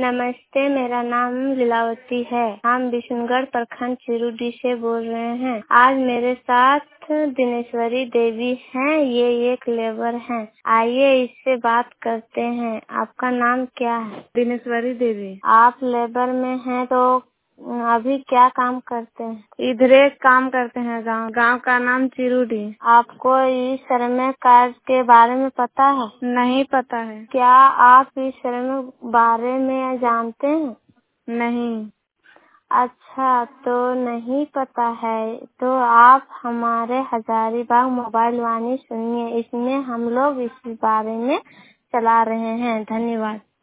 नमस्ते, मेरा नाम लीलावती है। हम विष्णुगढ़ प्रखंड चिरुडी से बोल रहे हैं। आज मेरे साथ दिनेश्वरी देवी हैं, ये एक लेबर हैं। आइए इससे बात करते हैं। आपका नाम क्या है? दिनेश्वरी देवी। आप लेबर में हैं तो अभी क्या काम करते हैं? इधर एक काम करते हैं। गांव का नाम चिरुडी। आपको इस श्रम कार्ड के बारे में पता है? नहीं पता है। क्या आप इस श्रम बारे में जानते हैं? नहीं। अच्छा, तो नहीं पता है तो आप हमारे हजारीबाग मोबाइल वाणी सुनिए। इसमें हम लोग इस बारे में चला रहे हैं। धन्यवाद।